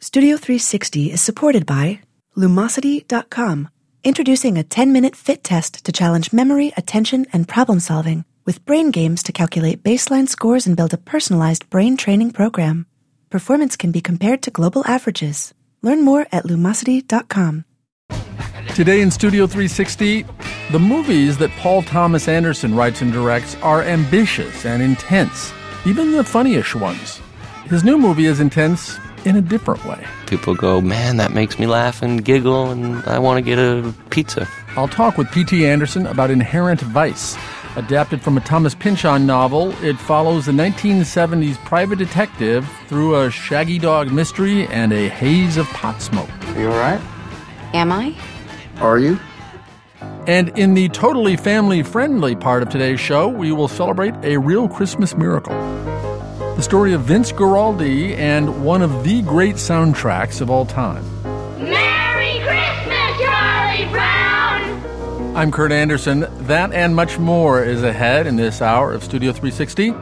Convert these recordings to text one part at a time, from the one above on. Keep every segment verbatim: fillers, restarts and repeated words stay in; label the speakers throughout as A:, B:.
A: Studio three sixty is supported by Lumosity dot com, introducing a ten-minute fit test to challenge memory, attention, and problem-solving, with brain games to calculate baseline scores and build a personalized brain training program. Performance can be compared to global averages. Learn more at Lumosity dot com.
B: Today in Studio three sixty, the movies that Paul Thomas Anderson writes and directs are ambitious and intense, even the funniest ones. His new movie is intense in a different way.
C: People go, man, that makes me laugh and giggle, and I want to get a pizza.
B: I'll talk with P T Anderson about Inherent Vice. Adapted from a Thomas Pynchon novel, it follows the nineteen seventies private detective through a shaggy dog mystery and a haze of pot smoke.
D: Are you all right?
E: Am I?
D: Are you?
B: And in the totally family-friendly part of today's show, we will celebrate a real Christmas miracle. The story of Vince Guaraldi and one of the great soundtracks of all time.
F: Merry Christmas, Charlie Brown!
B: I'm Kurt Anderson. That and much more is ahead in this hour of Studio three sixty.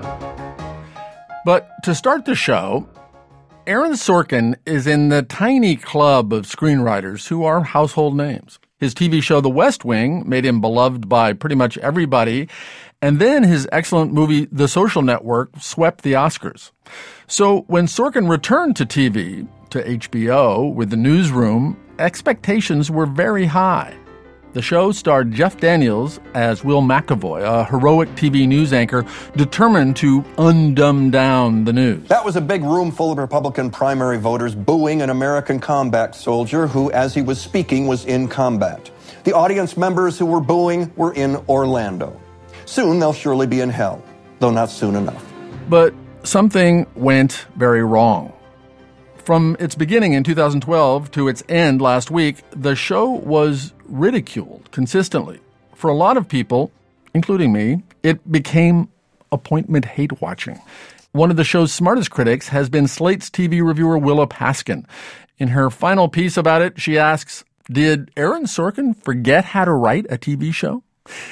B: But to start the show, Aaron Sorkin is in the tiny club of screenwriters who are household names. His T V show The West Wing made him beloved by pretty much everybody. And then his excellent movie, The Social Network, swept the Oscars. So when Sorkin returned to T V, to H B O, with The Newsroom, expectations were very high. The show starred Jeff Daniels as Will McAvoy, a heroic T V news anchor determined to undumb down the news.
G: That was a big room full of Republican primary voters booing an American combat soldier who, as he was speaking, was in combat. The audience members who were booing were in Orlando. Soon they'll surely be in hell, though not soon enough.
B: But something went very wrong. From its beginning in two thousand twelve to its end last week, the show was ridiculed consistently. For a lot of people, including me, it became appointment hate watching. One of the show's smartest critics has been Slate's T V reviewer Willa Paskin. In her final piece about it, she asks, did Aaron Sorkin forget how to write a T V show?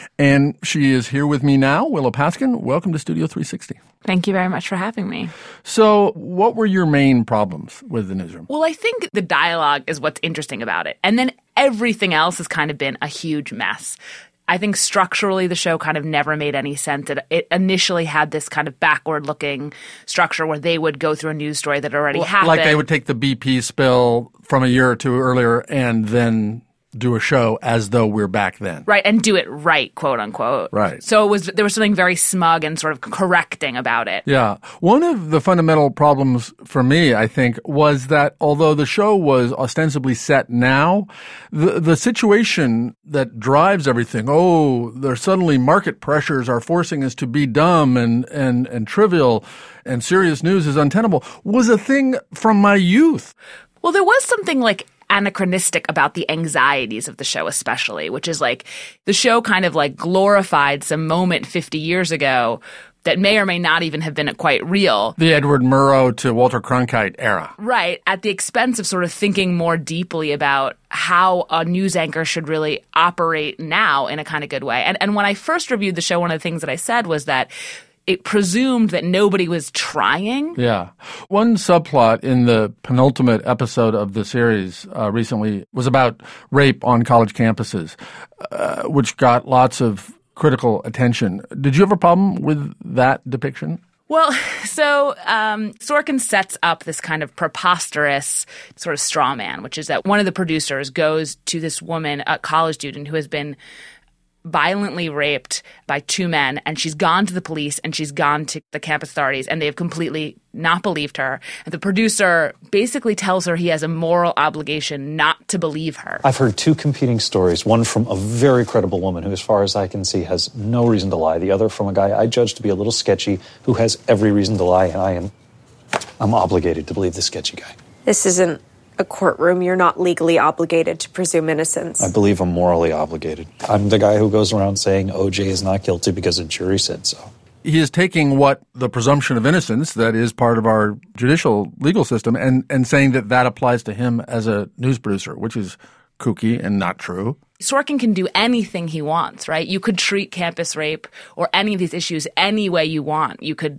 B: And she is here with me now. Willa Paskin, welcome to Studio three sixty.
H: Thank you very much for having me.
B: So what were your main problems with The Newsroom?
H: Well, I think the dialogue is what's interesting about it. And then everything else has kind of been a huge mess. I think structurally the show kind of never made any sense. It, it initially had this kind of backward-looking structure where they would go through a news story that already
B: well,
H: happened.
B: Like they would take the B P spill from a year or two earlier and then do a show as though we're back then.
H: Right, and do it right, quote unquote.
B: Right.
H: So it was there was something very smug and sort of correcting about it.
B: Yeah. One of the fundamental problems for me, I think, was that although the show was ostensibly set now, the the situation that drives everything, oh, there's suddenly market pressures are forcing us to be dumb and, and, and trivial and serious news is untenable, was a thing from my youth.
H: Well, there was something like anachronistic about the anxieties of the show especially, which is like the show kind of like glorified some moment fifty years ago that may or may not even have been quite real.
B: The Edward Murrow to Walter Cronkite era.
H: Right, at the expense of sort of thinking more deeply about how a news anchor should really operate now in a kind of good way. And and when I first reviewed the show, one of the things that I said was that it presumed that nobody was trying.
B: Yeah. One subplot in the penultimate episode of the series uh, recently was about rape on college campuses, uh, which got lots of critical attention. Did you have a problem with that depiction?
H: Well, so um, Sorkin sets up this kind of preposterous sort of straw man, which is that one of the producers goes to this woman, a college student who has been violently raped by two men, and she's gone to the police and she's gone to the campus authorities, and they have completely not believed her. And the producer basically tells her he has a moral obligation not to believe her.
I: I've heard two competing stories, one from a very credible woman who, as far as I can see, has no reason to lie. The other from a guy I judge to be a little sketchy who has every reason to lie, and I am I'm obligated to believe the sketchy guy.
J: This isn't a courtroom. You're not legally obligated to presume innocence.
I: I believe I'm morally obligated. I'm the guy who goes around saying O J is not guilty because a jury said so.
B: He is taking what the presumption of innocence that is part of our judicial legal system and, and saying that that applies to him as a news producer, which is kooky and not true.
H: Sorkin can do anything he wants, right? You could treat campus rape or any of these issues any way you want. You could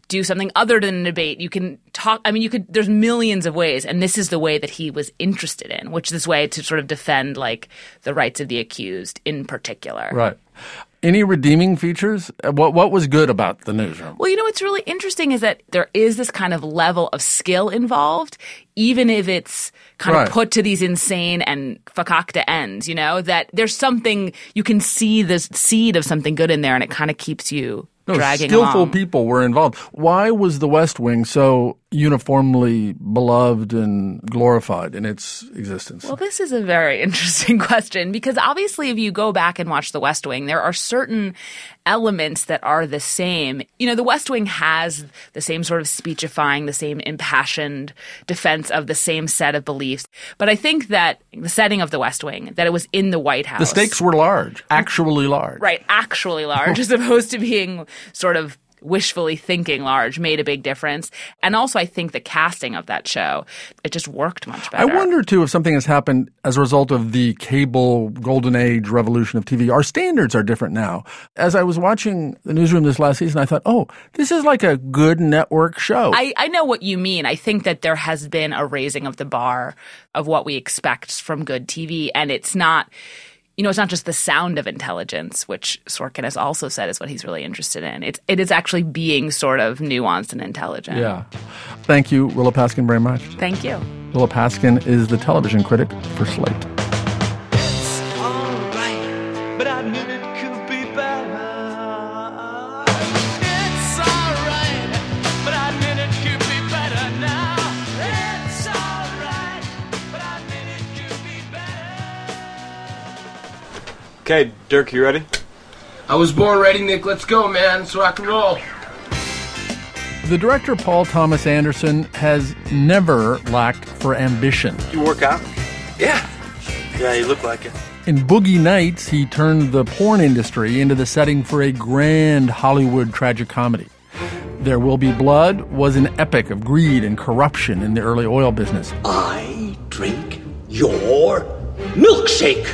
H: do something other than a debate. You can talk. I mean, you could. There's millions of ways, and this is the way that he was interested in, which is this way to sort of defend like the rights of the accused in particular.
B: Right. Any redeeming features? What what was good about the newsroom?
H: Well, you know, what's really interesting is that there is this kind of level of skill involved, even if it's kind
B: right.
H: of put to these insane and fakakta ends, you know, that there's something, you can see the seed of something good in there, and it kind of keeps you
B: no,
H: dragging
B: skillful
H: along.
B: people were involved. Why was the West Wing so uniformly beloved and glorified in its existence?
H: Well, this is a very interesting question, because obviously if you go back and watch The West Wing, there are certain elements that are the same. You know, The West Wing has the same sort of speechifying, the same impassioned defense of the same set of beliefs. But I think that the setting of The West Wing, that it was in the White House.
B: The stakes were large, actually large.
H: Right, actually large, as opposed to being sort of wishfully thinking large, made a big difference. And also I think the casting of that show, it just worked much better.
B: I wonder, too, if something has happened as a result of the cable golden age revolution of T V. Our standards are different now. As I was watching the newsroom this last season, I thought, oh, this is like a good network show.
H: I, I know what you mean. I think that there has been a raising of the bar of what we expect from good T V, and it's not – you know, it's not just the sound of intelligence, which Sorkin has also said is what he's really interested in. It's, it is actually being sort of nuanced and intelligent.
B: Yeah. Thank you, Willa Paskin, very much.
H: Thank you.
B: Willa Paskin is the television critic for Slate.
D: It's all right, but I admit it could be better. It's all right, but I admit it could be better now. It's all right, but I admit it could be better.
E: Okay, Dirk, you ready?
K: I was born ready, Nick. Let's go, man. Let's rock and roll.
B: The director, Paul Thomas Anderson, has never lacked for ambition.
E: You work out?
K: Yeah.
E: Yeah, you look like it.
B: In Boogie Nights, he turned the porn industry into the setting for a grand Hollywood tragicomedy. There Will Be Blood was an epic of greed and corruption in the early oil business.
L: I drink your milkshake.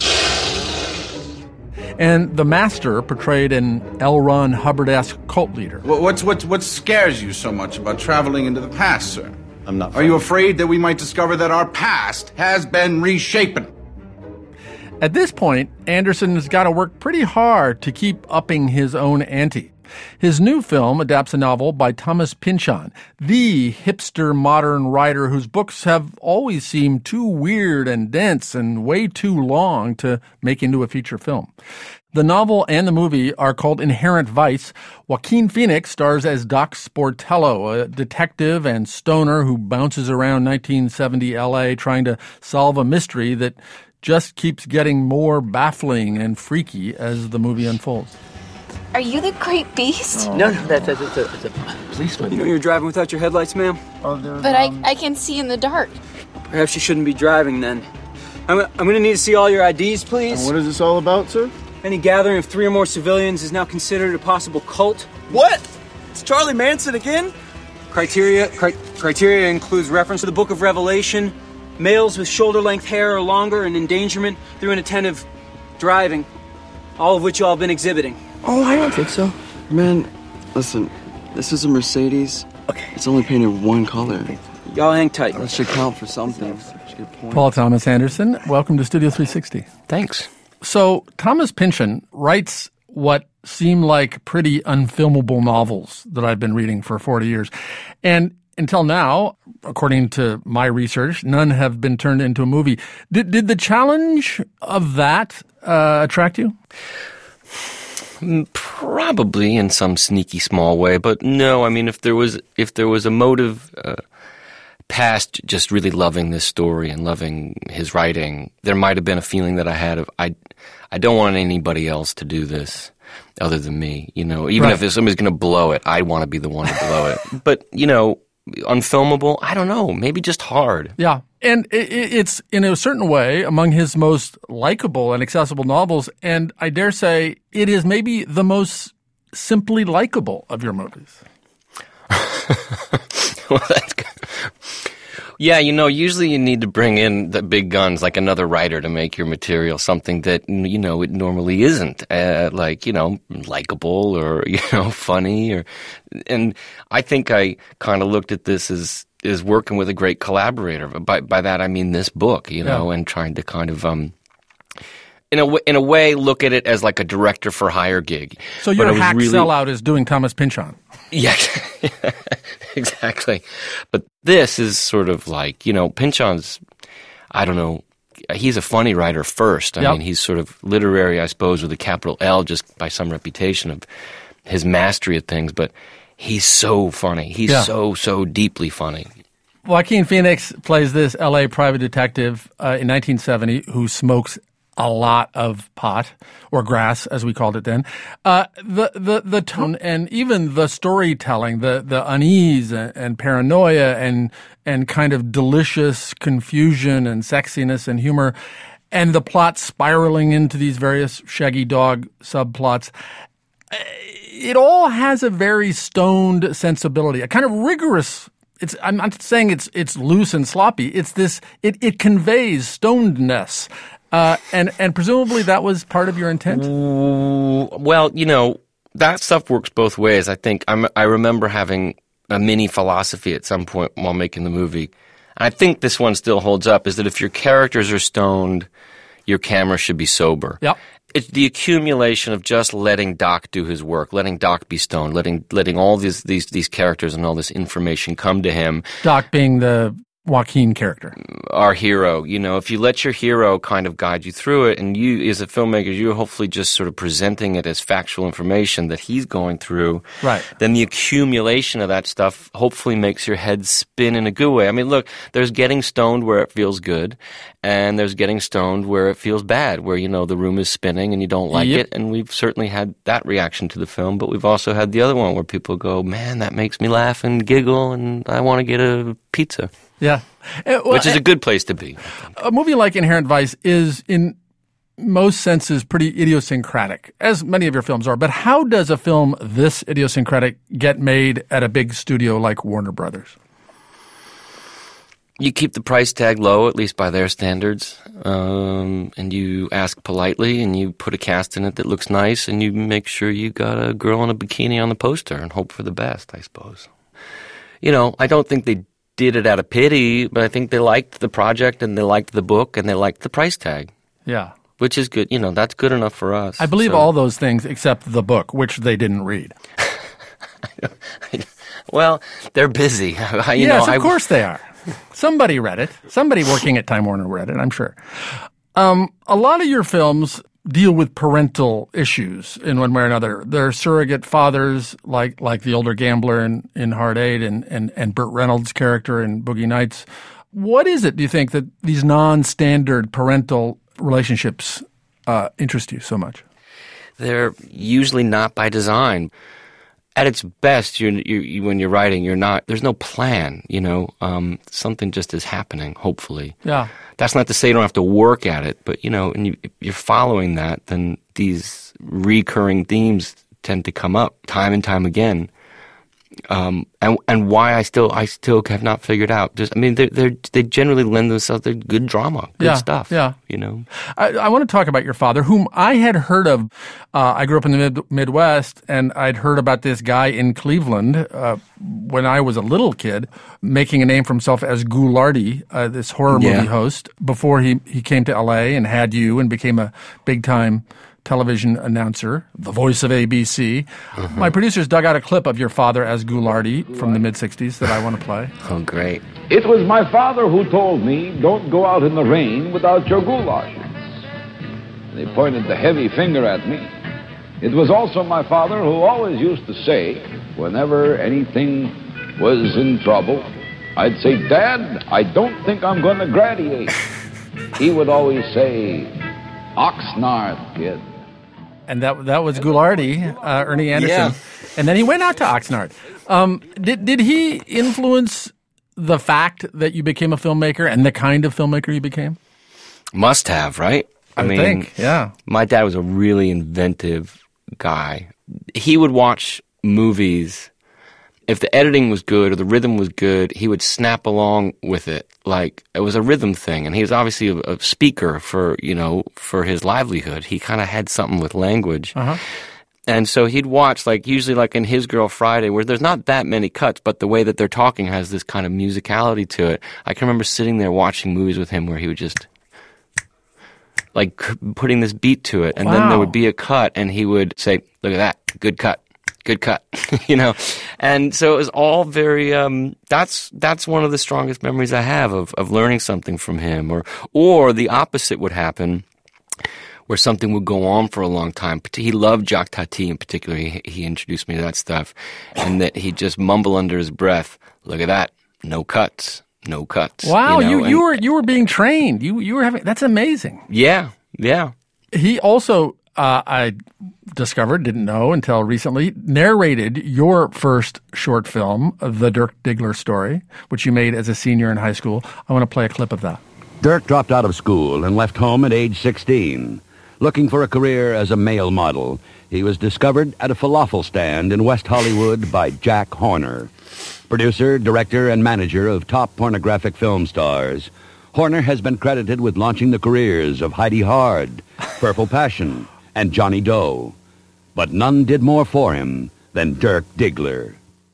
B: And The Master portrayed an L. Ron Hubbard-esque cult leader.
M: What's, what, what scares you so much about traveling into the past, sir?
E: I'm not.
M: Are you afraid that we might discover that our past has been reshapen?
B: At this point, Anderson has got to work pretty hard to keep upping his own ante. His new film adapts a novel by Thomas Pynchon, the hipster modern writer whose books have always seemed too weird and dense and way too long to make into a feature film. The novel and the movie are called Inherent Vice. Joaquin Phoenix stars as Doc Sportello, a detective and stoner who bounces around nineteen seventy L A trying to solve a mystery that just keeps getting more baffling and freaky as the movie unfolds.
N: Are you the Great Beast?
K: Oh. No, no, that's, that's, that's, a, that's a policeman.
O: You know you're driving without your headlights, ma'am?
N: Oh, but um... I, I can see in the dark.
O: Perhaps you shouldn't be driving then. I'm, I'm going to need to see all your I Ds, please.
E: And what is this all about, sir?
O: Any gathering of three or more civilians is now considered a possible cult.
P: What? It's Charlie Manson again?
O: Criteria, cri- criteria includes reference to the Book of Revelation, males with shoulder-length hair or longer, and endangerment through inattentive driving, all of which you all have been exhibiting.
P: Oh, I don't think so.
Q: Man, listen, this is a Mercedes.
P: Okay.
Q: It's only painted one color.
O: Y'all hang tight.
Q: That should count for something. Good point.
B: Paul Thomas Anderson, welcome to Studio three sixty.
C: Thanks.
B: So Thomas Pynchon writes what seem like pretty unfilmable novels that I've been reading for forty years. And until now, according to my research, none have been turned into a movie. Did, did the challenge of that uh, attract you?
C: Probably in some sneaky small way, but no. I mean, if there was if there was a motive uh, past just really loving this story and loving his writing, there might have been a feeling that I had of I I don't want anybody else to do this other than me. You know, even
B: right.
C: if somebody's going to blow it, I want to be the one to blow it. But you know, unfilmable, I don't know, maybe just hard.
B: Yeah. And it's, in a certain way, among his most likable and accessible novels, and I dare say it is maybe the most simply likable of your movies.
C: Well, that's good. Yeah, you know, usually you need to bring in the big guns, like another writer, to make your material something that, you know, it normally isn't, uh, like, you know, likable or, you know, funny. or, And I think I kind of looked at this as, as working with a great collaborator. By, by that, I mean this book, you know, yeah. and trying to kind of... um. In a, w- in a way, look at it as like a director for hire gig.
B: So your hack really... sellout is doing Thomas Pynchon.
C: Yeah, exactly. But this is sort of like, you know, Pynchon's, I don't know, he's a funny writer first. I yep. mean, he's sort of literary, I suppose, with a capital L, just by some reputation of his mastery of things. But he's so funny. He's yeah. so, so deeply funny.
B: Joaquin Phoenix plays this L A private detective uh, in nineteen seventy who smokes a lot of pot, or grass, as we called it then. Uh, the, the, the tone and even the storytelling, the, the unease and, and paranoia and, and kind of delicious confusion and sexiness and humor, and the plot spiraling into these various Shaggy Dog subplots. It all has a very stoned sensibility, a kind of rigorous. It's, I'm not saying it's, it's loose and sloppy. It's this, it, it conveys stonedness. Uh, and, and presumably that was part of your intent?
C: Well, you know, that stuff works both ways. I think I'm, I remember having a mini philosophy at some point while making the movie. I think this one still holds up, is that if your characters are stoned, your camera should be sober.
B: Yep.
C: It's the accumulation of just letting Doc do his work, letting Doc be stoned, letting letting all these, these, these characters and all this information come to him.
B: Doc being the Joaquin character.
C: Our hero. You know, if you let your hero kind of guide you through it, and you, as a filmmaker, you're hopefully just sort of presenting it as factual information that he's going through,
B: right?
C: Then the accumulation of that stuff hopefully makes your head spin in a good way. I mean, look, there's getting stoned where it feels good, and there's getting stoned where it feels bad, where, you know, the room is spinning and you don't like
B: yep.
C: it, and we've certainly had that reaction to the film, but we've also had the other one where people go, man, that makes me laugh and giggle, and I want to get a pizza.
B: Yeah. Uh, well,
C: Which is a good place to be.
B: A movie like Inherent Vice is, in most senses, pretty idiosyncratic, as many of your films are. But how does a film this idiosyncratic get made at a big studio like Warner Brothers?
C: You keep the price tag low, at least by their standards, um, and you ask politely, and you put a cast in it that looks nice, and you make sure you got a girl in a bikini on the poster and hope for the best, I suppose. You know, I don't think they did it out of pity, but I think they liked the project and they liked the book and they liked the price tag.
B: Yeah.
C: Which is good. You know, that's good enough for us.
B: I believe
C: so.
B: all those things except the book, which they didn't read.
C: Well, they're busy. you
B: yes,
C: know,
B: of
C: I,
B: course they are. Somebody read it. Somebody working at Time Warner read it, I'm sure. Um, a lot of your films deal with parental issues in one way or another. There are surrogate fathers, like like the older gambler in, in Hard Eight and, and, and Burt Reynolds' character in Boogie Nights. What is it, do you think, that these non-standard parental relationships uh, interest you so much?
C: They're usually not by design. At its best, you're, you, you, when you're writing, you're not. There's no plan. You know, um, something just is happening. Hopefully,
B: yeah.
C: That's not to say you don't have to work at it, but you know, and you, if you're following that, then these recurring themes tend to come up time and time again. Um, and and why I still I still have not figured out. Just, I mean, they they they generally lend themselves to good drama, good
B: yeah,
C: stuff.
B: Yeah,
C: you know.
B: I, I want to talk about your father, whom I had heard of. Uh, I grew up in the mid, Midwest, and I'd heard about this guy in Cleveland uh, when I was a little kid, making a name for himself as Ghoulardi, uh, this horror
C: yeah.
B: movie host, before he he came to L A and had you and became a big time television announcer, the voice of A B C. Mm-hmm. My producers dug out a clip of your father as Ghoulardi from the mid-sixties that I want to play.
C: Oh, great.
R: It was my father who told me, don't go out in the rain without your goulashes. They pointed the heavy finger at me. It was also my father who always used to say, whenever anything was in trouble, I'd say, Dad, I don't think I'm going to gladiate. He would always say, Oxnard, kid.
B: And that that was Ghoulardi, uh, Ernie Anderson.
C: Yeah.
B: And then he went out to Oxnard. Um, did did he influence the fact that you became a filmmaker and the kind of filmmaker you became?
C: Must have, right?
B: I, I
C: mean,
B: think, yeah.
C: My dad was a really inventive guy. He would watch movies if the editing was good or the rhythm was good, he would snap along with it. Like, it was a rhythm thing. And he was obviously a, a speaker for, you know, for his livelihood. He kind of had something with language.
B: Uh-huh.
C: And so he'd watch, like, usually like in His Girl Friday, where there's not that many cuts, but the way that they're talking has this kind of musicality to it. I can remember sitting there watching movies with him where he would just, like, putting this beat to it. And
B: Wow.
C: then there would be a cut, and he would say, look at that, good cut. Good cut, you know, and so it was all very. Um, that's that's one of the strongest memories I have of, of learning something from him, or or the opposite would happen, where something would go on for a long time. He loved Jacques Tati in particular. He, he introduced me to that stuff, and that he'd just mumble under his breath, "Look at that, no cuts, no cuts."
B: Wow,
C: you know?
B: you,
C: and,
B: you were you were being trained. You you were having that's amazing.
C: Yeah, yeah.
B: He also, uh, I discovered, didn't know until recently, narrated your first short film, The Dirk Diggler Story, which you made as a senior in high school. I want to play a clip of that.
S: Dirk dropped out of school and left home at age sixteen. Looking for a career as a male model, he was discovered at a falafel stand in West Hollywood by Jack Horner. Producer, director, and manager of top pornographic film stars, Horner has been credited with launching the careers of Heidi Hard, Purple Passion, and Johnny Doe. But none did more for him than Dirk Diggler.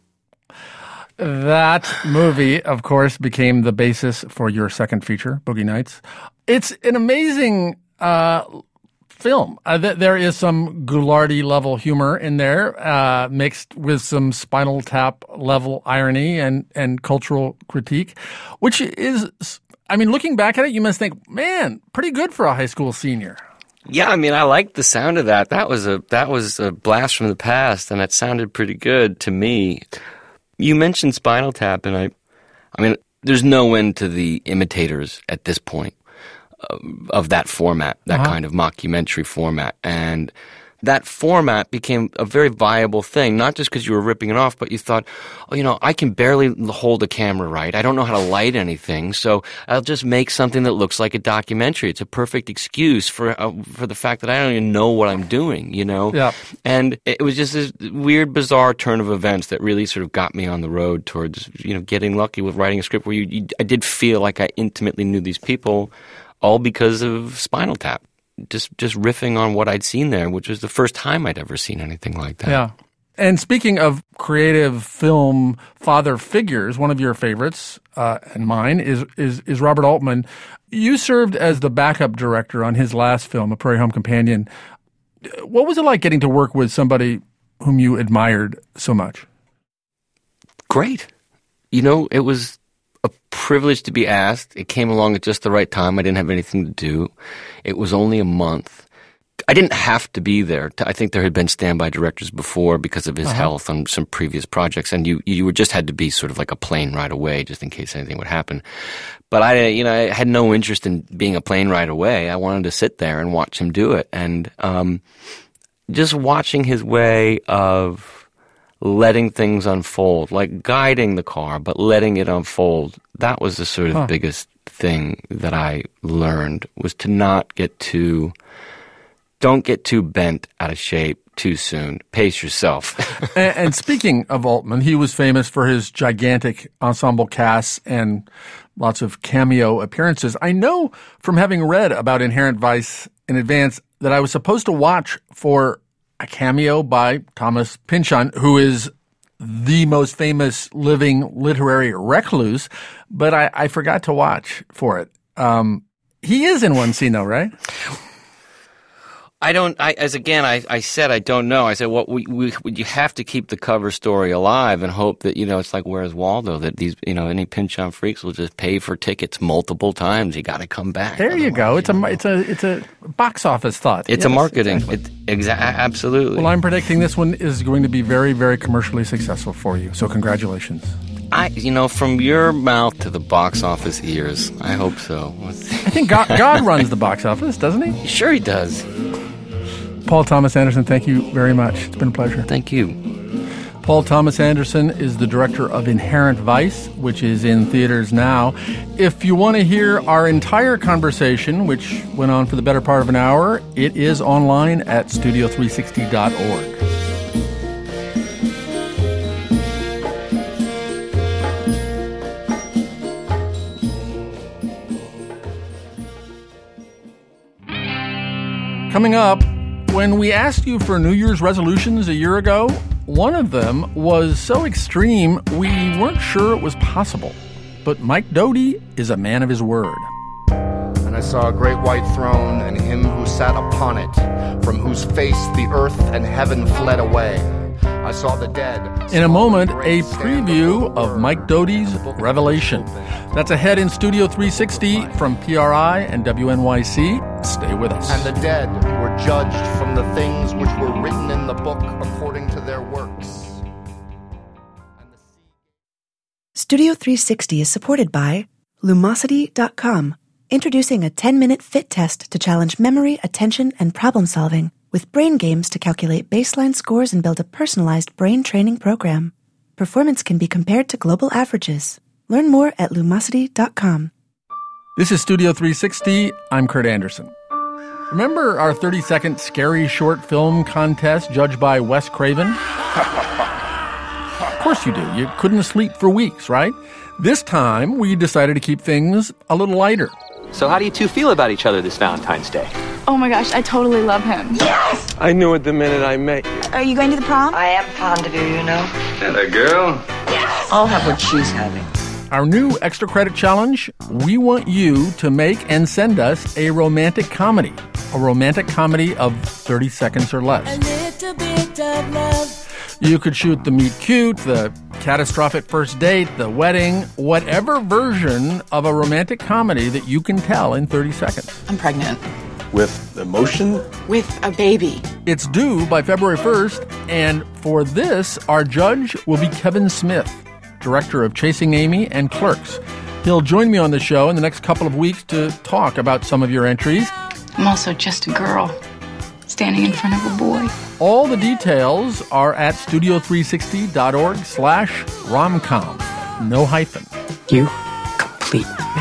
B: That movie, of course, became the basis for your second feature, Boogie Nights. It's an amazing uh, film. Uh, th- there is some Goulardi-level humor in there, uh, mixed with some Spinal Tap-level irony and, and cultural critique, which is, I mean, looking back at it, you must think, man, pretty good for a high school senior.
C: Yeah, I mean, I liked the sound of that. That was a that was a blast from the past, and it sounded pretty good to me. You mentioned Spinal Tap, and I, I mean, there's no end to the imitators at this point of, of that format, that
B: Uh-huh.
C: kind of mockumentary format, and that format became a very viable thing, not just because you were ripping it off, but you thought, oh, you know, I can barely hold a camera right. I don't know how to light anything, so I'll just make something that looks like a documentary. It's a perfect excuse for uh, for the fact that I don't even know what I'm doing, you know?
B: Yeah.
C: And it was just this weird, bizarre turn of events that really sort of got me on the road towards, you know, getting lucky with writing a script where you, you I did feel like I intimately knew these people, all because of Spinal Tap. Just just riffing on what I'd seen there, which was the first time I'd ever seen anything like that.
B: Yeah. And speaking of creative film father figures, one of your favorites uh, and mine is, is is Robert Altman. You served as the backup director on his last film, A Prairie Home Companion. What was it like getting to work with somebody whom you admired so much?
C: Great. You know, it was a privilege to be asked. It came along at just the right time. I didn't have anything to do. It was only a month. I didn't have to be there. I think there had been standby directors before because of his
B: Uh-huh.
C: health on some previous projects, and you you were just had to be sort of like a plane right away, just in case anything would happen. But I, you know, I had no interest in being a plane right away. I wanted to sit there and watch him do it, and um, just watching his way of letting things unfold, like guiding the car, but letting it unfold. That was the sort of
B: Huh.
C: biggest thing that I learned, was to not get too, don't get too bent out of shape too soon. Pace yourself.
B: and, and speaking of Altman, he was famous for his gigantic ensemble casts and lots of cameo appearances. I know from having read about Inherent Vice in advance that I was supposed to watch for a cameo by Thomas Pynchon, who is the most famous living literary recluse, but I, I forgot to watch for it. Um, he is in one scene, though, right?
C: I don't, I, as again, I, I said, I don't know. I said, well, we, we, you have to keep the cover story alive and hope that, you know, it's like Where's Waldo, that these, you know, any Pynchon freaks will just pay for tickets multiple times. You got to come back.
B: There you go. It's a, it's a, it's a box office thought.
C: It's
B: Yes,
C: a marketing.
B: exactly.
C: It, exa- absolutely.
B: Well, I'm predicting this one is going to be very, very commercially successful for you. So congratulations.
C: I, you know, from your mouth to the box office ears, I hope so.
B: I think God, God runs the box office, doesn't he?
C: Sure he does.
B: Paul Thomas Anderson, thank you very much. It's been a pleasure.
C: Thank you.
B: Paul Thomas Anderson is the director of Inherent Vice, which is in theaters now. If you want to hear our entire conversation, which went on for the better part of an hour, it is online at studio three sixty dot org. Coming up, when we asked you for New Year's resolutions a year ago, one of them was so extreme we weren't sure it was possible. But Mike Doughty is a man of his word.
T: And I saw a great white throne, and him who sat upon it, from whose face the earth and heaven fled away. I saw the dead.
B: In a moment, a preview of Mike Doughty's Revelation. That's ahead in Studio three sixty from P R I and W N Y C. Stay with us.
T: And the dead were judged from the things which were written in the book according to their works.
A: Studio three sixty is supported by Lumosity dot com, introducing a ten-minute fit test to challenge memory, attention, and problem-solving with brain games to calculate baseline scores and build a personalized brain training program. Performance can be compared to global averages. Learn more at Lumosity dot com.
B: This is Studio three sixty. I'm Kurt Anderson. Remember our thirty-second scary short film contest judged by Wes Craven? Of course you do. You couldn't sleep for weeks, right? This time, we decided to keep things a little lighter.
U: So how do you two feel about each other this Valentine's Day?
N: Oh my gosh, I totally love him.
V: Yes! I knew it the minute I met you.
N: Are you going to the prom?
W: I am fond of you, you know.
V: Hello, girl.
W: Yes! I'll have what she's having.
B: Our new extra credit challenge, we want you to make and send us a romantic comedy. A romantic comedy of thirty seconds or less.
D: A little bit of love.
B: You could shoot the meet cute, the catastrophic first date, the wedding, whatever version of a romantic comedy that you can tell in thirty seconds.
X: I'm pregnant.
E: With emotion?
X: With a baby.
B: It's due by February first, and for this, our judge will be Kevin Smith, director of Chasing Amy and Clerks. He'll join me on the show in the next couple of weeks to talk about some of your entries.
N: I'm also just a girl standing in front of a boy.
B: All the details are at studio three sixty dot org slash romcom. No hyphen.
X: You complete me.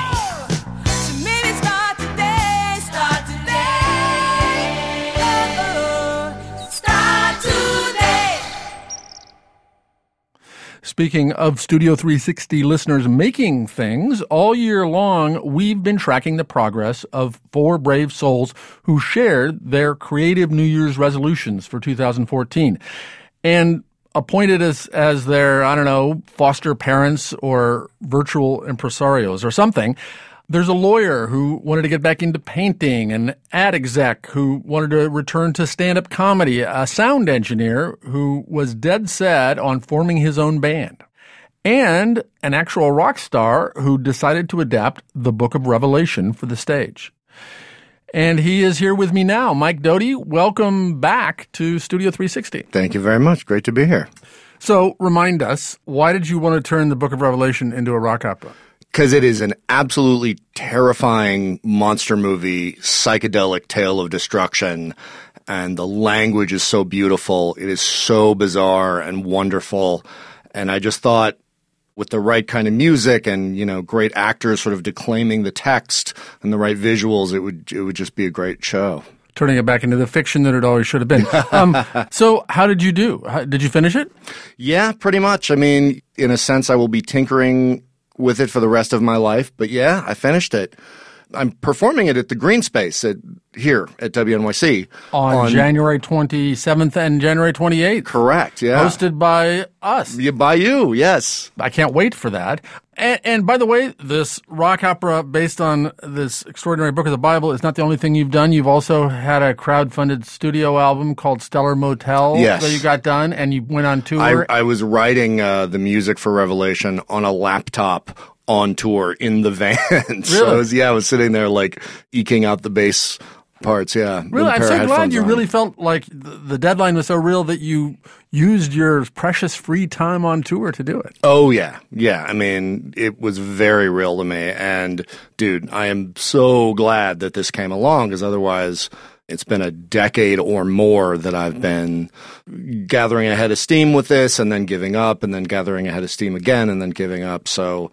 B: Speaking of Studio three sixty listeners making things, all year long, we've been tracking the progress of four brave souls who shared their creative New Year's resolutions for two thousand fourteen. And appointed as, as their, I don't know, foster parents or virtual impresarios or something, there's a lawyer who wanted to get back into painting, an ad exec who wanted to return to stand-up comedy, a sound engineer who was dead set on forming his own band, and an actual rock star who decided to adapt the Book of Revelation for the stage. And he is here with me now. Mike Doughty, welcome back to Studio three sixty.
T: Thank you very much. Great to be here.
B: So remind us, why did you want to turn the Book of Revelation into a rock opera?
T: Because it is an absolutely terrifying monster movie, psychedelic tale of destruction, and the language is so beautiful. It is so bizarre and wonderful. And I just thought with the right kind of music and, you know, great actors sort of declaiming the text and the right visuals, it would it would just be a great show.
B: Turning it back into the fiction that it always should have been. Um, so how did you do? How, did you finish it?
T: Yeah, pretty much. I mean, in a sense, I will be tinkering with it for the rest of my life. But yeah, I finished it. I'm performing it at the Green Space at, here at W N Y C.
B: On, on January twenty-seventh and January twenty-eighth.
T: Correct, yeah.
B: Hosted by us.
T: Yeah, by you, yes.
B: I can't wait for that. And, and by the way, this rock opera based on this extraordinary book of the Bible is not the only thing you've done. You've also had a crowd-funded studio album called Stellar Motel
T: yes.
B: that you got done, and you went on tour.
T: I, I was writing uh, the music for Revelation on a laptop on tour in the van. so
B: Really?
T: I was, yeah, I was sitting there like eking out the bass parts, yeah.
B: Really? I'm so glad you on. really felt like the deadline was so real that you used your precious free time on tour to do it.
T: Oh, yeah. Yeah. I mean, it was very real to me. And, dude, I am so glad that this came along because otherwise it's been a decade or more that I've been gathering a head of steam with this and then giving up and then gathering a head of steam again and then giving up. So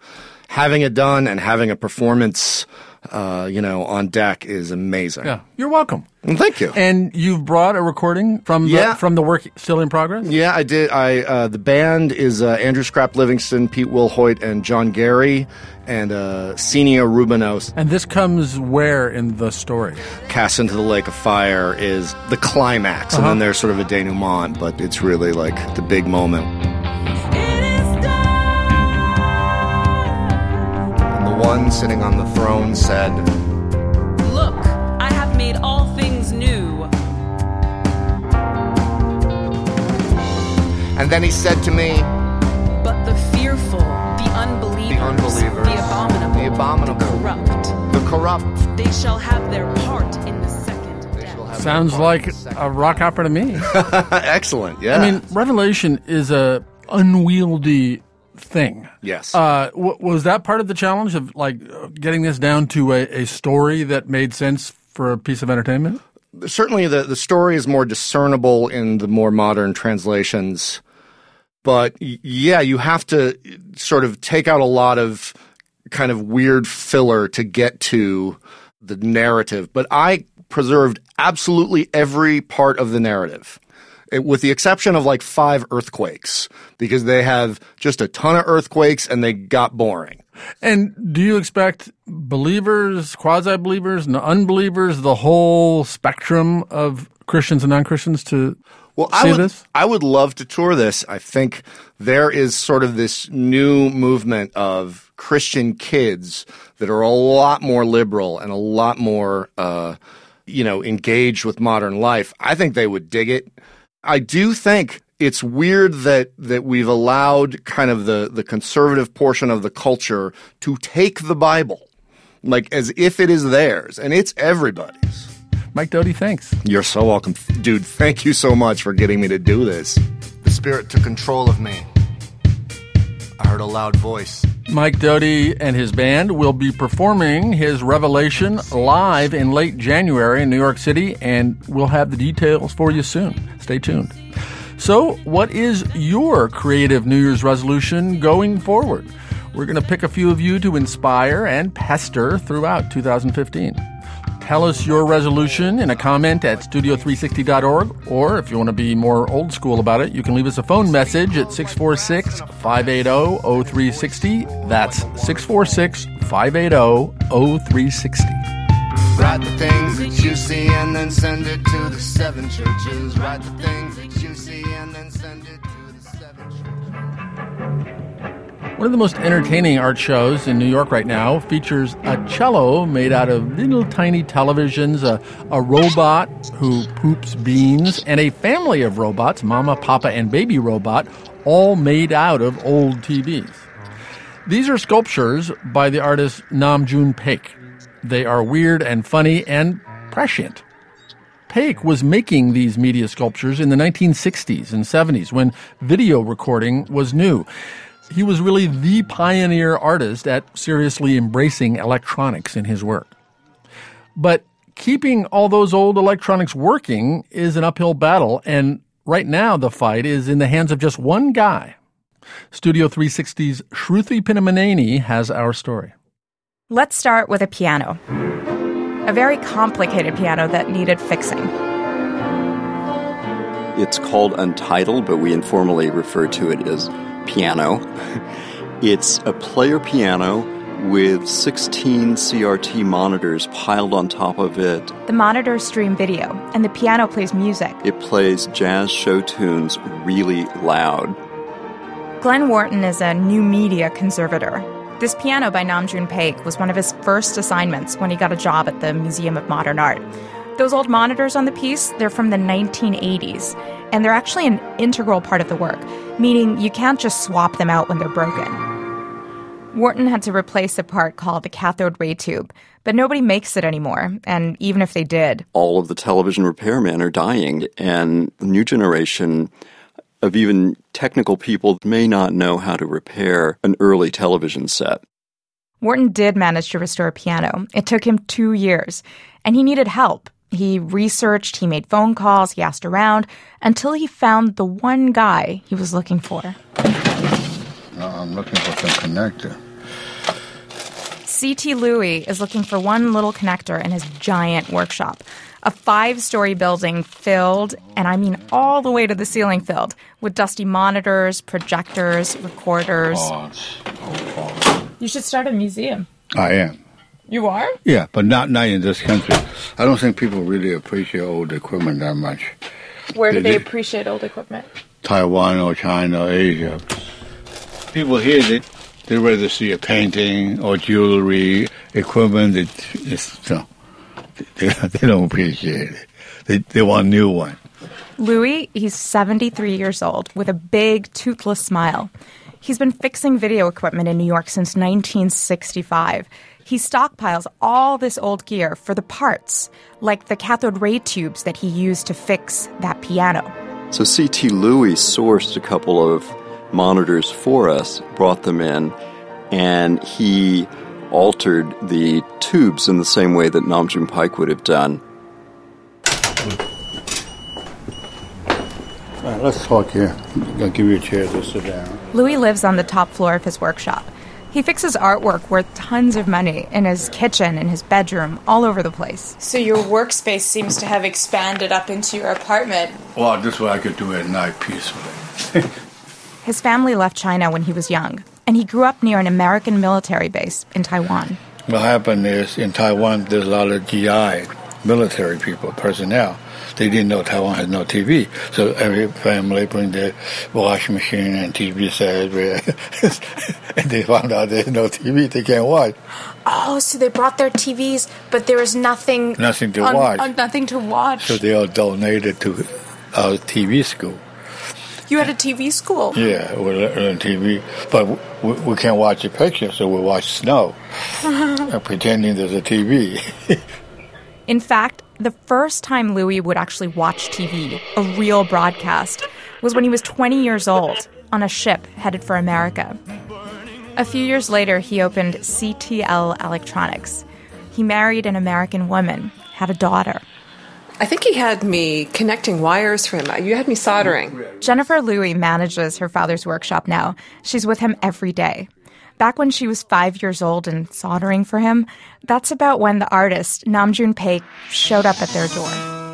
T: having it done and having a performance, uh, you know, on deck is amazing.
B: Yeah, you're welcome.
T: Well, thank you.
B: And you've brought a recording from the,
T: Yeah.
B: from the work still in progress?
T: Yeah, I did. I uh, the band is uh, Andrew Scrap Livingston, Pete Will Hoyt, and John Gary, and uh, Senia Rubinos.
B: And this comes where in the story?
T: Cast into the Lake of Fire is the climax,
B: Uh-huh.
T: and then there's sort of a denouement, but it's really like the big moment. And the one sitting on the throne said,
F: Look, I have made all things new.
T: and then he said to me,
F: But the fearful, the unbelievers,
T: the unbelievers,
F: the abominable,
T: the abominable,
F: the corrupt,
T: the corrupt,
F: they shall have their part in the second death.
B: Sounds like a rock opera to me.
T: Excellent, yeah.
B: I mean, Revelation is a unwieldy thing.
T: Yes.
B: Uh, w- was that part of the challenge of like uh, getting this down to a, a story that made sense for a piece of entertainment?
T: Certainly the, the story is more discernible in the more modern translations. But y- yeah, you have to sort of take out a lot of kind of weird filler to get to the narrative. But I preserved absolutely every part of the narrative, it, with the exception of like five earthquakes, because they have just a ton of earthquakes and they got boring.
B: And do you expect believers, quasi-believers, and unbelievers, the whole spectrum of Christians and non-Christians to
T: Well,
B: see
T: I would,
B: this?
T: I would love to tour this. I think there is sort of this new movement of Christian kids that are a lot more liberal and a lot more, uh, you know, engaged with modern life. I think they would dig it. I do think it's weird that, that we've allowed kind of the, the conservative portion of the culture to take the Bible, like as if it is theirs, and it's everybody's.
B: Mike Doty, thanks.
T: You're so welcome. Dude, thank you so much for getting me to do this. The Spirit took control of me. I heard a loud voice.
B: Mike Doty and his band will be performing his Revelation live in late January in New York City, and we'll have the details for you soon. Stay tuned. So, what is your creative New Year's resolution going forward? We're going to pick a few of you to inspire and pester throughout two thousand fifteen. Tell us your resolution in a comment at studio three sixty dot org, or if you want to be more old school about it, you can leave us a phone message at six four six, five eight zero, zero three six zero. That's six four six, five eight zero, zero three six zero.
G: Write the things that you see and then send it to the seven churches. Write the things that you see and then send it to the seven churches.
B: One of the most entertaining art shows in New York right now features a cello made out of little tiny televisions, a, a robot who poops beans, and a family of robots, Mama, Papa, and Baby Robot, all made out of old T Vs. These are sculptures by the artist Nam June Paik. They are weird and funny and prescient. Paik was making these media sculptures in the nineteen sixties and seventies when video recording was new. He was really the pioneer artist at seriously embracing electronics in his work. But keeping all those old electronics working is an uphill battle, and right now the fight is in the hands of just one guy. Studio three sixty's Shruti Pinamaneni has our story.
I: Let's start with a piano. A very complicated piano that needed fixing.
J: It's called Untitled, but we informally refer to it as piano. It's a player piano with sixteen C R T monitors piled on top of it.
I: The monitors stream video, and the piano plays music.
J: It plays jazz show tunes really loud.
I: Glenn Wharton is a new media conservator. This piano by Nam June Paik was one of his first assignments when he got a job at the Museum of Modern Art. Those old monitors on the piece, they're from the nineteen eighties, and they're actually an integral part of the work, meaning you can't just swap them out when they're broken. Wharton had to replace a part called the cathode ray tube, but nobody makes it anymore, and even if they did...
J: All of the television repairmen are dying, and the new generation of even technical people may not know how to repair an early television set.
I: Wharton did manage to restore a piano. It took him two years, and he needed help. He researched, he made phone calls, he asked around, until he found the one guy he was looking for.
Y: No, I'm looking for some connector.
I: C T Louis is looking for one little connector in his giant workshop. A five-story building filled, and I mean all the way to the ceiling filled, with dusty monitors, projectors, recorders. You should start a museum.
H: I am.
I: You are?
H: Yeah, but not not in this country. I don't think people really appreciate old equipment that much.
I: Where do
H: They-
I: they
H: they-
I: appreciate old equipment?
H: Taiwan or China or Asia. People here, they, they rather see a painting or jewelry, equipment. It, it's, so, they, they don't appreciate it. They, they want a new one.
I: Louis, he's seventy-three years old with a big, toothless smile. He's been fixing video equipment in New York since nineteen sixty-five. He stockpiles all this old gear for the parts, like the cathode ray tubes that he used to fix that piano.
J: So C T Louis sourced a couple of monitors for us, brought them in, and he altered the tubes in the same way that Nam June Paik would have done.
H: All right, let's talk here. I'll give you a chair to sit down.
I: Louis lives on the top floor of his workshop. He fixes artwork worth tons of money in his kitchen, in his bedroom, all over the place.
K: So your workspace seems to have expanded up into your apartment.
H: Well, this way I could do it at night peacefully.
I: His family left China when he was young, and he grew up near an American military base in Taiwan.
H: What happened is, in Taiwan, there's a lot of G I, military people, personnel. They didn't know Taiwan had no T V. So every family bring their washing machine and T V set. And they found out there's no T V, they can't watch.
K: Oh, so they brought their T Vs, but there was nothing...
H: Nothing to
K: on,
H: watch.
K: on- nothing to watch.
H: So they all donated to our T V school.
K: You had a T V school?
H: Yeah, we learn T V. But we, we can't watch the picture, so we watch snow, uh, pretending there's a T V.
I: In fact, the first time Louis would actually watch T V, a real broadcast, was when he was twenty years old on a ship headed for America. A few years later, he opened C T L Electronics. He married an American woman, had a daughter.
L: I think he had me connecting wires for him. You had me soldering.
I: Jennifer Louis manages her father's workshop now. She's with him every day. Back when she was five years old and soldering for him, that's about when the artist, Nam June Paik, showed up at their door.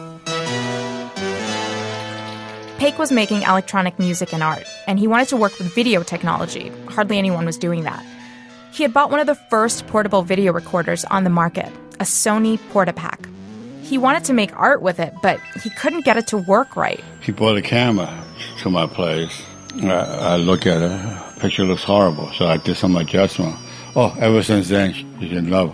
I: Paik was making electronic music and art, and he wanted to work with video technology. Hardly anyone was doing that. He had bought one of the first portable video recorders on the market, a Sony Portapack. He wanted to make art with it, but he couldn't get it to work right.
H: He brought a camera to my place. I, I look at it. Picture looks horrible, so I did some adjustment. Oh, ever since then, she's in love.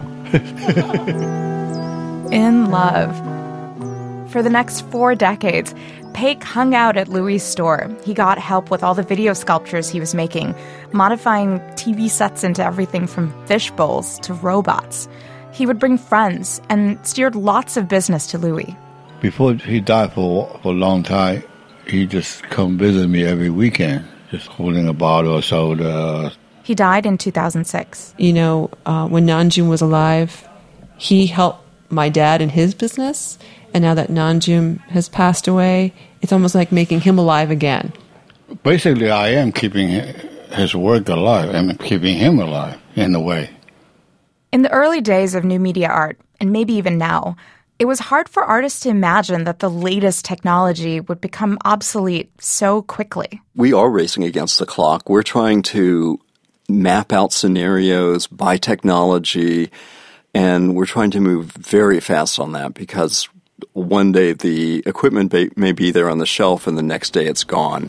I: In love. For the next four decades, Paik hung out at Louis' store. He got help with all the video sculptures he was making, modifying T V sets into everything from fish bowls to robots. He would bring friends and steered lots of business to Louis.
H: Before he died for, for a long time, he just come visit me every weekend, just holding a bottle of soda.
I: He died in two thousand six.
L: You know, uh, when Nanjun was alive, he helped my dad in his business. And now that Nanjun has passed away, it's almost like making him alive again.
H: Basically, I am keeping his work alive. I'm keeping him alive, in a way.
I: In the early days of new media art, and maybe even now, it was hard for artists to imagine that the latest technology would become obsolete so quickly.
J: We are racing against the clock. We're trying to map out scenarios by technology, and we're trying to move very fast on that because one day the equipment may be there on the shelf and the next day it's gone.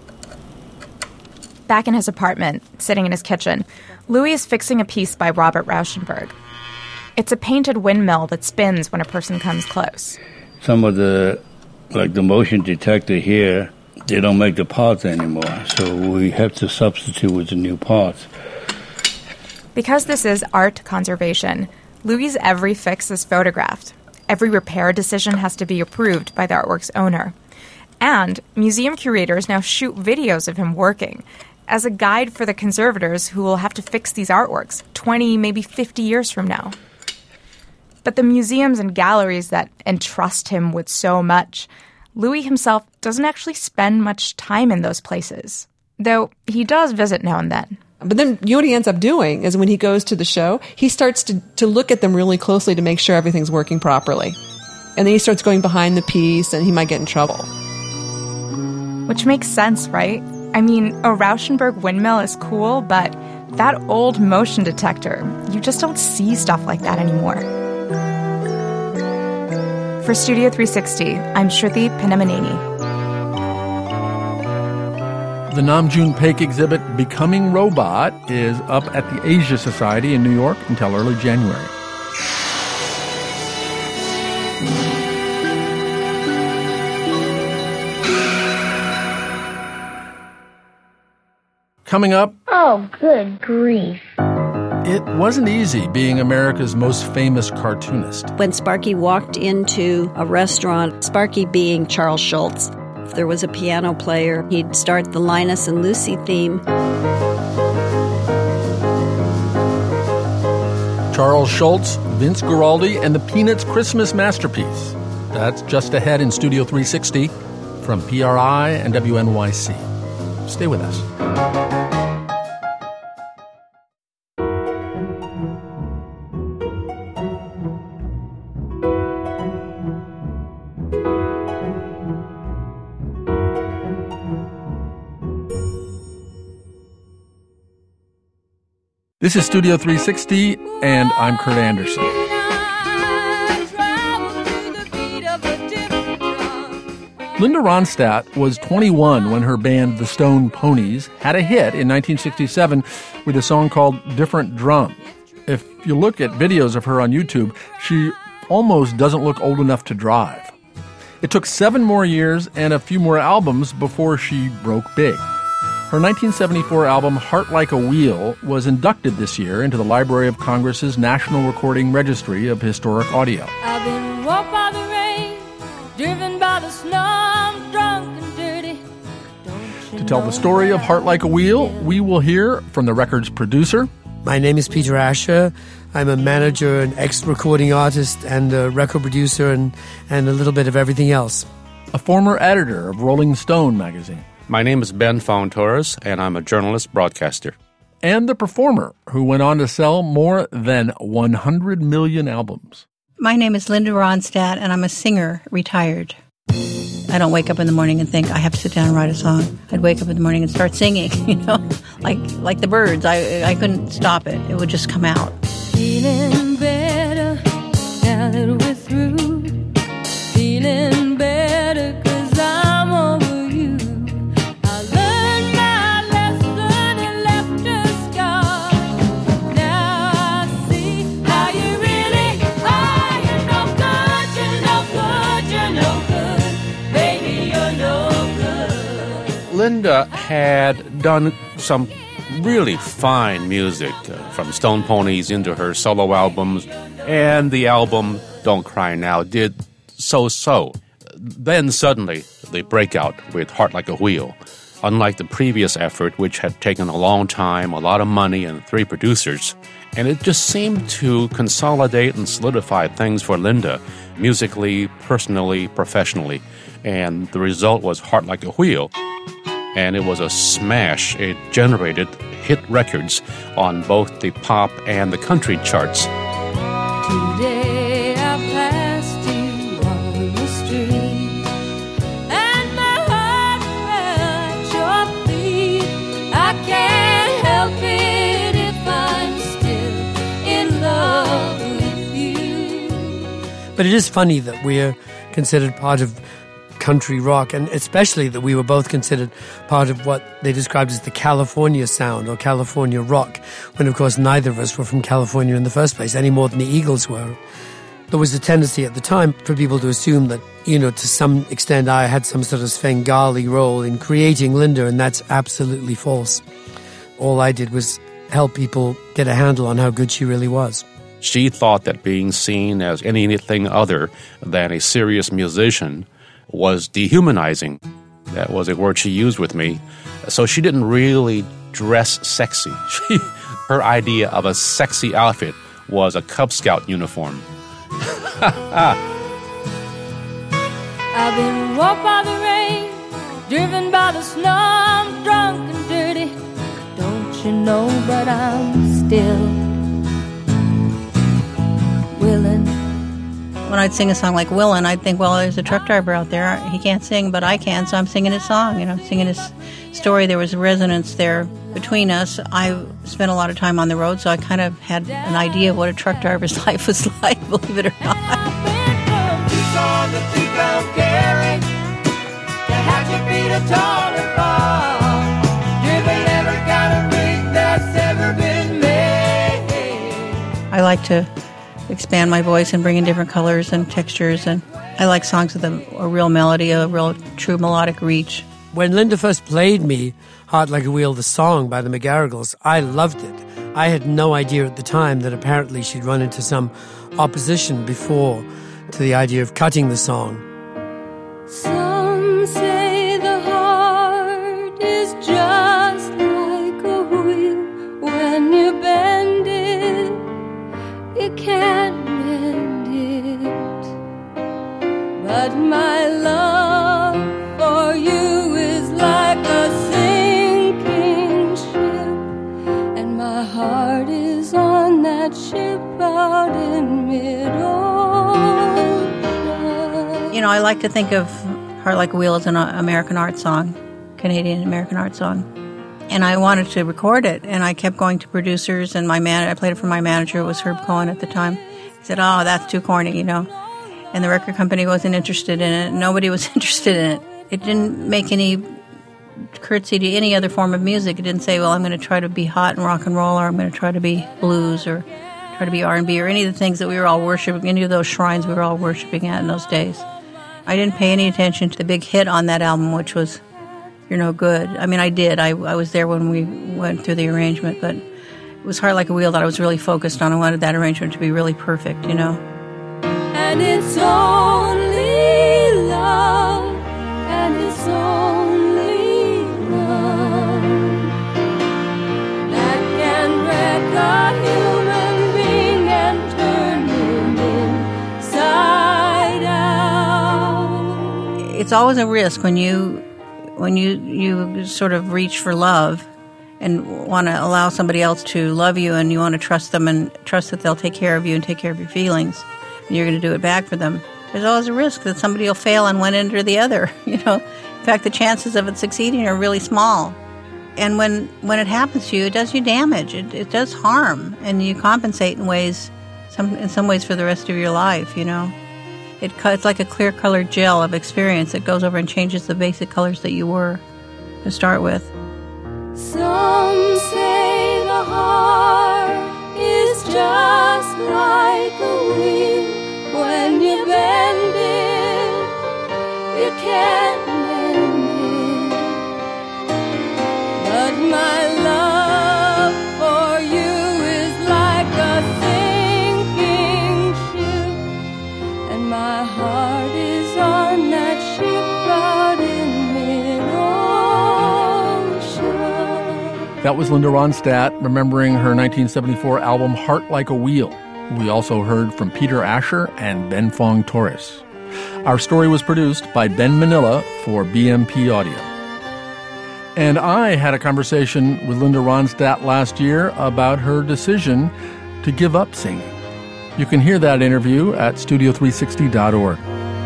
I: Back in his apartment, sitting in his kitchen, Louis is fixing a piece by Robert Rauschenberg. It's a painted windmill that spins when a person comes close.
H: Some of the, like the motion detector here, they don't make the parts anymore, so we have to substitute with the new parts.
I: Because this is art conservation, Louis' every fix is photographed. Every repair decision has to be approved by the artwork's owner. And museum curators now shoot videos of him working as a guide for the conservators who will have to fix these artworks twenty, maybe fifty years from now. But the museums and galleries that entrust him with so much, Louis himself doesn't actually spend much time in those places, though he does visit now and then.
L: But then you know what he ends up doing is when he goes to the show, he starts to, to look at them really closely to make sure everything's working properly. And then he starts going behind the piece and he might get in trouble.
I: Which makes sense, right? I mean, a Rauschenberg windmill is cool, but that old motion detector, you just don't see stuff like that anymore. For Studio three sixty, I'm Shruti Pinamaneni.
B: The Nam June Paik exhibit, Becoming Robot, is up at the Asia Society in New York until early January. Coming up...
M: Oh, good grief.
B: It wasn't easy being America's most famous cartoonist.
O: When Sparky walked into a restaurant, Sparky being Charles Schultz, if there was a piano player, he'd start the Linus and Lucy theme.
B: Charles Schultz, Vince Guaraldi, and the Peanuts Christmas masterpiece. That's just ahead in Studio three sixty from P R I and W N Y C. Stay with us. This is Studio three sixty, and I'm Kurt Anderson. Linda Ronstadt was twenty-one when her band The Stone Ponies had a hit in nineteen sixty-seven with a song called Different Drum. If you look at videos of her on YouTube, she almost doesn't look old enough to drive. It took seven more years and a few more albums before she broke big. Her nineteen seventy-four album, Heart Like a Wheel, was inducted this year into the Library of Congress's National Recording Registry of Historic Audio.
D: I've been walked by the rain, driven by the snow, I'm drunk and dirty.
B: To tell the story of Heart Like a Wheel, we will hear from the record's producer.
P: My name is Peter Asher. I'm a manager, an ex-recording artist, and a record producer, and, and a little bit of everything else.
B: A former editor of Rolling Stone magazine.
Q: My name is Ben Fountorres, and I'm a journalist broadcaster.
B: And the performer, who went on to sell more than one hundred million albums.
Y: My name is Linda Ronstadt, and I'm a singer, retired. I don't wake up in the morning and think I have to sit down and write a song. I'd wake up in the morning and start singing, you know, like like the birds. I I couldn't stop it. It would just come out.
D: Feeling better now that we're through. Feeling better 'cause I'm over you. I learned my lesson and left a scar. Now I see how you really are. You're no good, you're no good, you're no good. Baby, you're no good.
Q: Linda had done some really fine music, uh, from Stone Ponies into her solo albums, and the album Don't Cry Now did so-so. Then suddenly, the breakout with Heart Like a Wheel. Unlike the previous effort, which had taken a long time, a lot of money, and three producers, and it just seemed to consolidate and solidify things for Linda, musically, personally, professionally, and the result was Heart Like a Wheel. And it was a smash. It generated hit records on both the pop and the country charts.
D: Today I passed you on the street, and my heart fell at your feet. I can't help it if I'm still in love with you.
P: But it is funny that we're considered part of country rock, and especially that we were both considered part of what they described as the California sound or California rock, when of course neither of us were from California in the first place, any more than the Eagles were. There was a tendency at the time for people to assume that, you know, to some extent I had some sort of Svengali role in creating Linda, and that's absolutely false. All I did was help people get a handle on how good she really was.
Q: She thought that being seen as anything other than a serious musician was dehumanizing. That was a word she used with me. So she didn't really dress sexy. She, her idea of a sexy outfit was a Cub Scout uniform.
D: I've been walked by the rain, driven by the snow, I'm drunk and dirty. Don't you you know, but I'm still willing.
Y: When I'd sing a song like Willin', I'd think, well, there's a truck driver out there. He can't sing, but I can, so I'm singing his song. You know, I'm singing his story. There was a resonance there between us. I spent a lot of time on the road, so I kind of had an idea of what a truck driver's life was like, believe it or not. I like to expand my voice and bring in different colors and textures, and I like songs with a, a real melody, a real true melodic reach.
P: When Linda first played me Heart Like a Wheel, the song by the McGarrigles, I loved it. I had no idea at the time that apparently she'd run into some opposition before to the idea of cutting the song.
D: Some say the heart is just like a wheel. When you bend it, you can't mend it. But my love for you is like a sinking ship, and my heart is on that ship out in mid-ocean.
Y: You know, I like to think of Heart Like a Wheel as an American art song, Canadian American art song. And I wanted to record it, and I kept going to producers, and my man, I played it for my manager, it was Herb Cohen at the time. He said, oh, that's too corny, you know. And the record company wasn't interested in it. Nobody was interested in it. It didn't make any curtsy to any other form of music. It didn't say, well, I'm going to try to be hot and rock and roll, or I'm going to try to be blues, or try to be R and B, or any of the things that we were all worshiping, any of those shrines we were all worshiping at in those days. I didn't pay any attention to the big hit on that album, which was You're No Good. I mean, I did. I, I was there when we went through the arrangement, but it was Heart Like a Wheel that I was really focused on. I wanted that arrangement to be really perfect, you know.
D: And it's only love, and it's only love that can wreck a human being and turn him inside out.
Y: It's always a risk when you when you, you sort of reach for love and want to allow somebody else to love you, and you want to trust them and trust that they'll take care of you and take care of your feelings, and you're going to do it back for them. There's always a risk that somebody will fail on one end or the other, you know. In fact, the chances of it succeeding are really small. And when, when it happens to you, it does you damage. It, it does harm, and you compensate in ways, some in some ways for the rest of your life, you know. It, it's like a clear-colored gel of experience that goes over and changes the basic colors that you were to start with.
D: Some say the heart is just like a wheel. When you bend it, you can't mend it. But my love for you is like a sinking ship, and my heart is on that ship out in mid-ocean.
B: That was Linda Ronstadt remembering her nineteen seventy-four album Heart Like a Wheel. We also heard from Peter Asher and Ben Fong Torres. Our story was produced by Ben Manila for B M P Audio. And I had a conversation with Linda Ronstadt last year about her decision to give up singing. You can hear that interview at studio three sixty dot org.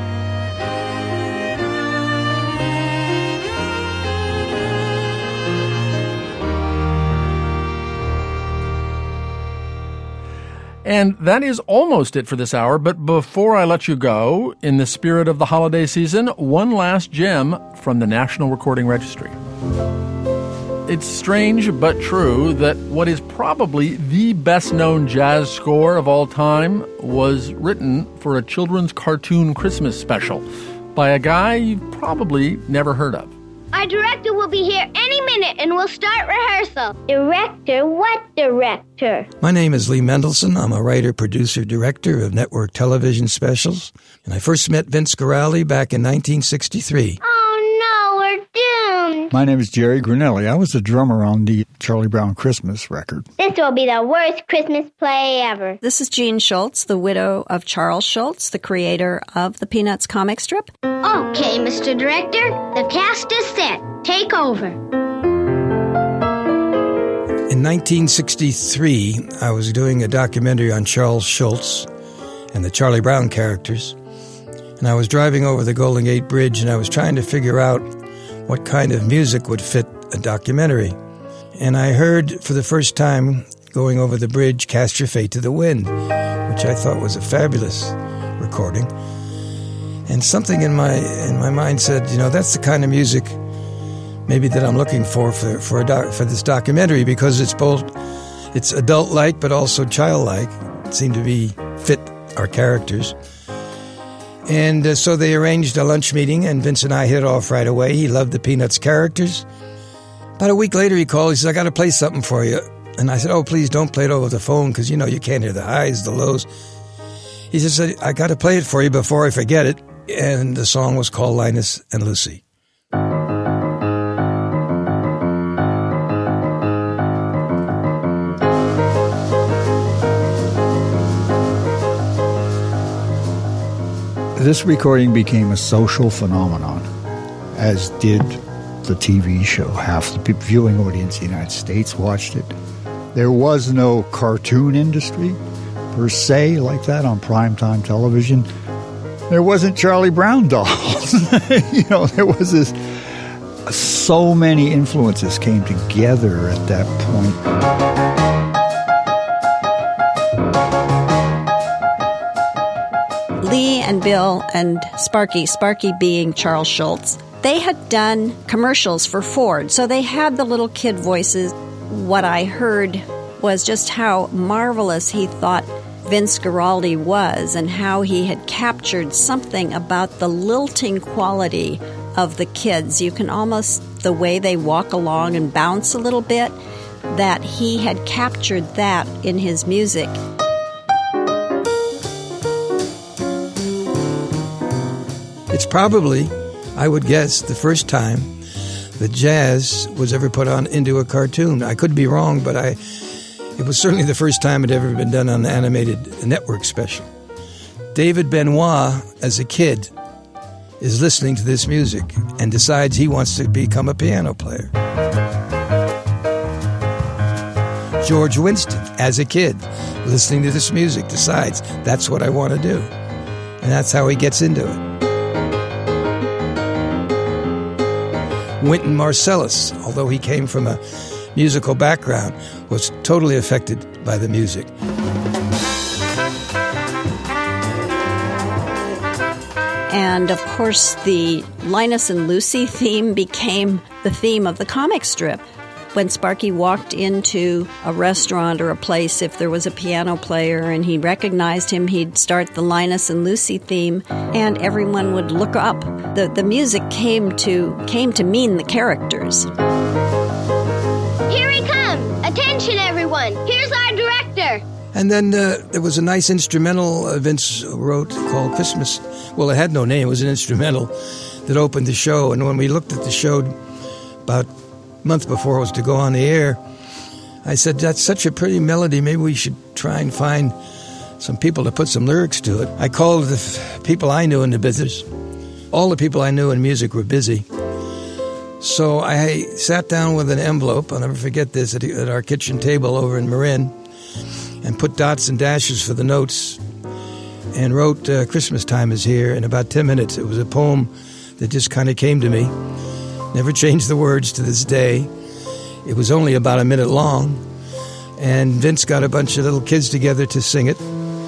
B: And that is almost it for this hour, but before I let you go, in the spirit of the holiday season, one last gem from the National Recording Registry. It's strange but true that what is probably the best-known jazz score of all time was written for a children's cartoon Christmas special by a guy you've probably never heard of.
M: Our director will be here any minute, and we'll start rehearsal. Director? What director?
A: My name is Lee Mendelson. I'm a writer, producer, director of network television specials. And I first met Vince Guaraldi back in nineteen sixty-three.
M: Oh, no, we're doomed.
C: My name is Jerry Grunelli. I was the drummer on the Charlie Brown Christmas record.
M: This will be the worst Christmas play ever.
O: This is Jean Schultz, the widow of Charles Schultz, the creator of the Peanuts comic strip.
M: Okay, Mister Director, the cast is set. Take over.
A: In In nineteen sixty-three, I was doing a documentary on Charles Schulz and the Charlie Brown characters, and I was driving over the Golden Gate Bridge, and I was trying to figure out what kind of music would fit a documentary. And I heard for the first time, going over the bridge, Cast Your Fate to the Wind, which I thought was a fabulous recording. And something in my in my mind said, you know, that's the kind of music maybe that I'm looking for for for, a doc, for this documentary, because it's both it's adult-like but also child-like. It seemed to be fit our characters. And uh, so they arranged a lunch meeting, and Vince and I hit it off right away. He loved the Peanuts characters. About a week later, he called. He said, I got to play something for you. And I said, oh, please don't play it over the phone, because, you know, you can't hear the highs, the lows. He said, I got to play it for you before I forget it. And the song was called Linus and Lucy.
C: This recording became a social phenomenon, as did the T V show. Half the viewing audience in the United States watched it. There was no cartoon industry, per se, like that on primetime television. There wasn't Charlie Brown dolls. You know, there was this... So many influences came together at that point.
O: Lee and Bill and Sparky, Sparky being Charles Schulz, they had done commercials for Ford, so they had the little kid voices. What I heard was just how marvelous he thought Vince Guaraldi was, and how he had captured something about the lilting quality of the kids. You can almost, the way they walk along and bounce a little bit, that he had captured that in his music.
A: It's probably, I would guess, the first time that jazz was ever put on into a cartoon. I could be wrong, but I it was certainly the first time it had ever been done on an animated network special. David Benoit, as a kid, is listening to this music and decides he wants to become a piano player. George Winston, as a kid, listening to this music, decides that's what I want to do. And that's how he gets into it. Wynton Marsalis, although he came from a musical background, was totally affected by the music.
O: And, of course, the Linus and Lucy theme became the theme of the comic strip. When Sparky walked into a restaurant or a place, if there was a piano player and he recognized him, he'd start the Linus and Lucy theme, and everyone would look up. The the music came to came to mean the characters.
M: Here he comes! Attention, everyone! Here's our director!
A: And then uh, there was a nice instrumental uh, Vince wrote called Christmas. Well, it had no name. It was an instrumental that opened the show. And when we looked at the show about a month before it was to go on the air, I said, that's such a pretty melody. Maybe we should try and find some people to put some lyrics to it. I called the f- people I knew in the business. All the people I knew in music were busy. So I sat down with an envelope, I'll never forget this, at, at our kitchen table over in Marin, and put dots and dashes for the notes, and wrote uh, Christmas Time Is Here in about ten minutes. It was a poem that just kind of came to me. Never changed the words to this day. It was only about a minute long, and Vince got a bunch of little kids together to sing it.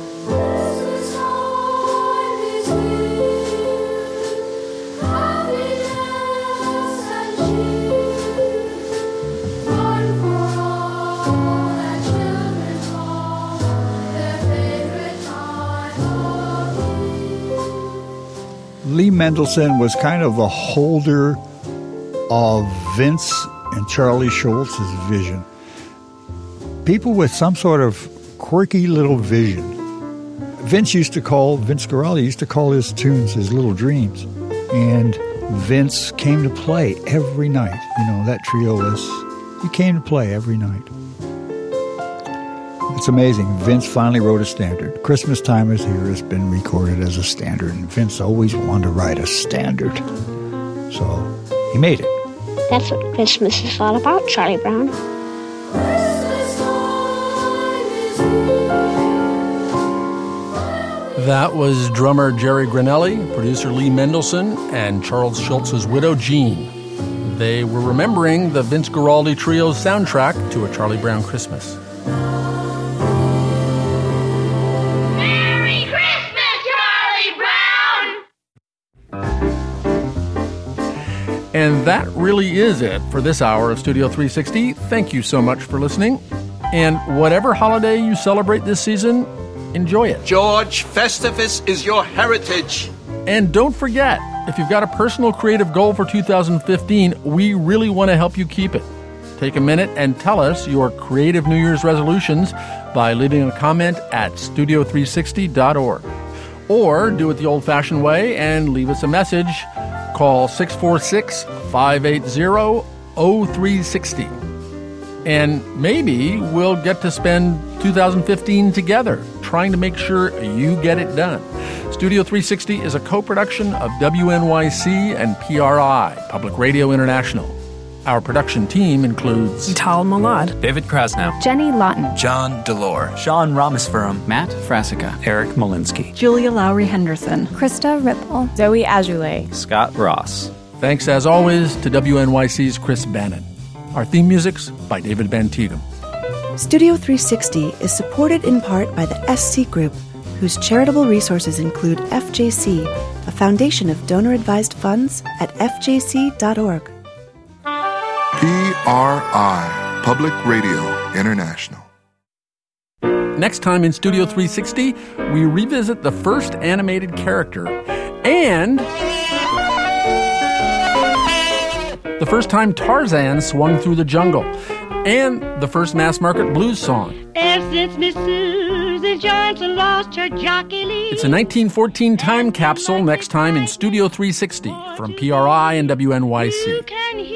C: Lee Mendelson was kind of the holder of Vince and Charlie Schulz's vision. People with some sort of quirky little vision. Vince used to call, Vince Guaraldi used to call his tunes his little dreams. And Vince came to play every night. You know, that trio was, he came to play every night. It's amazing. Vince finally wrote a standard. Christmas Time Is Here has been recorded as a standard, and Vince always wanted to write a standard. So he made it.
M: That's what Christmas is all about, Charlie Brown.
B: That was drummer Jerry Granelli, producer Lee Mendelson, and Charles Schultz's widow, Jean. They were remembering the Vince Guaraldi Trio's soundtrack to A Charlie Brown Christmas.
M: Merry Christmas, Charlie Brown!
B: And that really is it for this hour of Studio three sixty. Thank you so much for listening. And whatever holiday you celebrate this season, enjoy it.
E: George, Festivus is your heritage.
B: And don't forget, if you've got a personal creative goal for two thousand fifteen, we really want to help you keep it. Take a minute and tell us your creative New Year's resolutions by leaving a comment at studio three sixty dot org. Or do it the old-fashioned way and leave us a message. Call six four six, five eight zero, zero three six zero. And maybe we'll get to spend two thousand fifteen together, trying to make sure you get it done. Studio three sixty is a co-production of W N Y C and P R I, Public Radio International. Our production team includes
R: Tal Malad,
S: David Krasnow,
R: Jenny Lawton,
S: John Delore,
U: Sean Ramaspuram,
S: Matt Frasica,
U: Eric Molinsky,
R: Julia Lowry Henderson,
V: Krista Ripple, Zoe Azulay,
S: Scott Ross.
B: Thanks, as always, to W N Y C's Chris Bannon. Our theme music's by David Bantigam.
W: Studio three sixty is supported in part by the S C Group, whose charitable resources include F J C, a foundation of donor-advised funds at f j c dot org.
Z: P R I, Public Radio International.
B: Next time in Studio three sixty, we revisit the first animated character and the first time Tarzan swung through the jungle, and the first mass market blues song.
M: Ever since Miss Susan Johnson lost her jockey lead.
B: It's a nineteen fourteen time capsule next time in Studio three sixty from P R I and W N Y C.